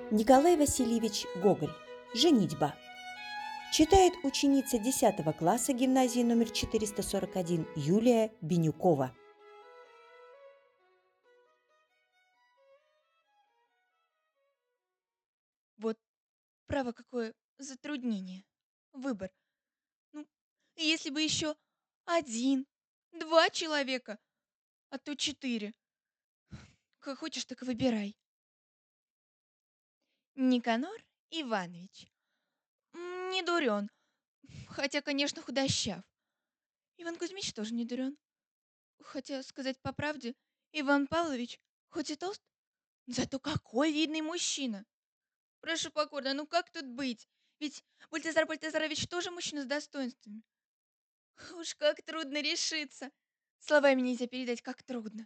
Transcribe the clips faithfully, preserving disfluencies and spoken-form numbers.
Николай Васильевич Гоголь. «Женитьба». Читает ученица десятого класса гимназии номер четыреста сорок один Юлия Бенюкова. Вот право какое затруднение. Выбор. Ну, если бы еще один, два человека, а то четыре. Как хочешь, так и выбирай. Никанор Иванович. М, Не дурен, хотя, конечно, худощав. Иван Кузьмич тоже не дурен. Хотя, сказать по правде, Иван Павлович, хоть и толст, зато какой видный мужчина. Прошу покорно, ну как тут быть? Ведь Бальтазар Бальтазарович тоже мужчина с достоинствами. Уж как трудно решиться. Словами нельзя передать, как трудно.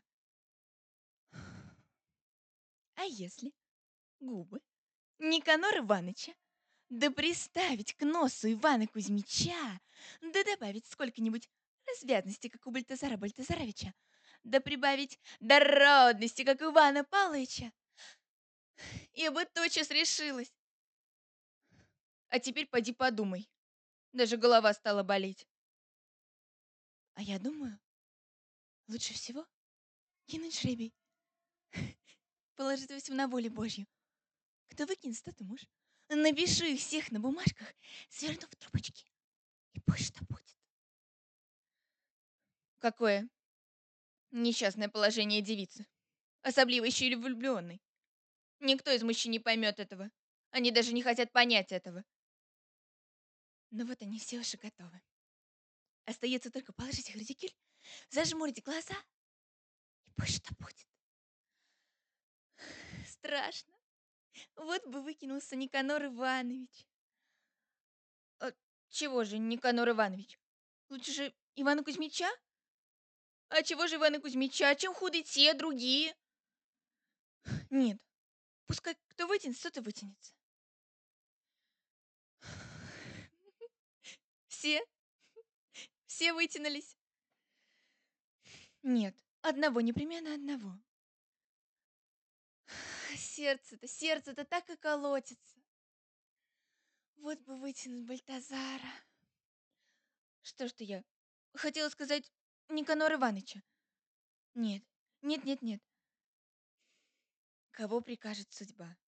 А если губы Никанора Иваныча, да приставить к носу Ивана Кузьмича, да добавить сколько-нибудь развязности, как у Бальтазара Бальтазаровича, да прибавить дородности, как у Ивана Павловича, я бы тотчас решилась. А теперь поди подумай. Даже голова стала болеть. А я думаю, лучше всего кинуть жребий, положиться на волю Божью. Кто выкинет, тот и муж. Напиши их всех на бумажках, свернув в трубочки. И пусть что будет. Какое несчастное положение девицы. Особливо еще и влюбленной. Никто из мужчин не поймет этого. Они даже не хотят понять этого. Но вот они все уже готовы. Остается только положить их в редикюль, зажмурить глаза, и пусть что будет. Страшно. Вот бы выкинулся Никанор Иванович. А чего же Никанор Иванович? Лучше же Ивана Кузьмича? А чего же Ивана Кузьмича? Чем худы те, другие? Нет, пускай кто вытянется, тот и вытянется. Все? Все вытянулись? Нет, одного, непременно одного. Сердце-то, сердце-то так и колотится. Вот бы вытянуть Бальтазара. Что ж ты я? Хотела сказать Никанора Ивановича. Нет, нет, нет, нет. Кого прикажет судьба?